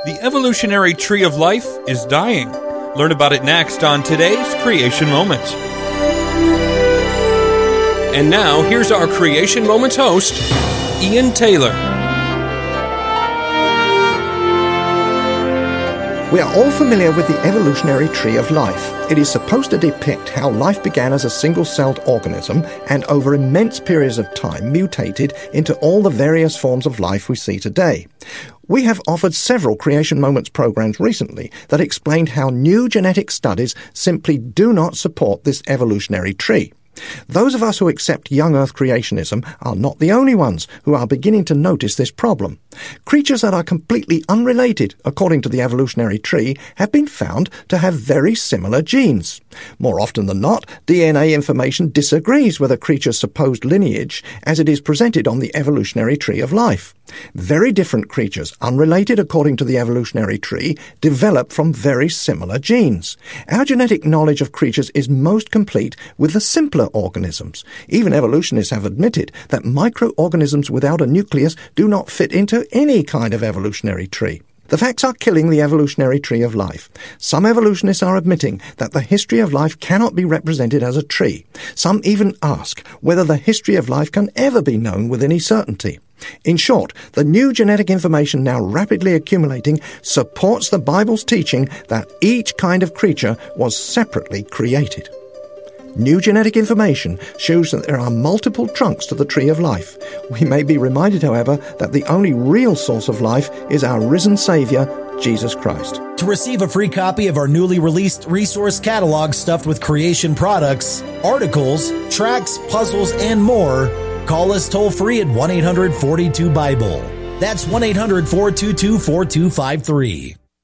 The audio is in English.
The evolutionary tree of life is dying. Learn about it next on today's Creation Moments. And now, here's our Creation Moments host, Ian Taylor. We are all familiar with the evolutionary tree of life. It is supposed to depict how life began as a single-celled organism and over immense periods of time mutated into all the various forms of life we see today. We have offered several Creation Moments programs recently that explained how new genetic studies simply do not support this evolutionary tree. Those of us who accept young Earth creationism are not the only ones who are beginning to notice this problem. Creatures that are completely unrelated, according to the evolutionary tree, have been found to have very similar genes. More often than not, DNA information disagrees with a creature's supposed lineage as it is presented on the evolutionary tree of life. Very different creatures, unrelated according to the evolutionary tree, develop from very similar genes. Our genetic knowledge of creatures is most complete with the simpler organisms. Even evolutionists have admitted that microorganisms without a nucleus do not fit into any kind of evolutionary tree. The facts are killing the evolutionary tree of life. Some evolutionists are admitting that the history of life cannot be represented as a tree. Some even ask whether the history of life can ever be known with any certainty. In short, the new genetic information now rapidly accumulating supports the Bible's teaching that each kind of creature was separately created. New genetic information shows that there are multiple trunks to the tree of life. We may be reminded, however, that the only real source of life is our risen Savior, Jesus Christ. To receive a free copy of our newly released resource catalog stuffed with creation products, articles, tracts, puzzles, and more, call us toll-free at 1-800-42-BIBLE. That's 1-800-422-4253.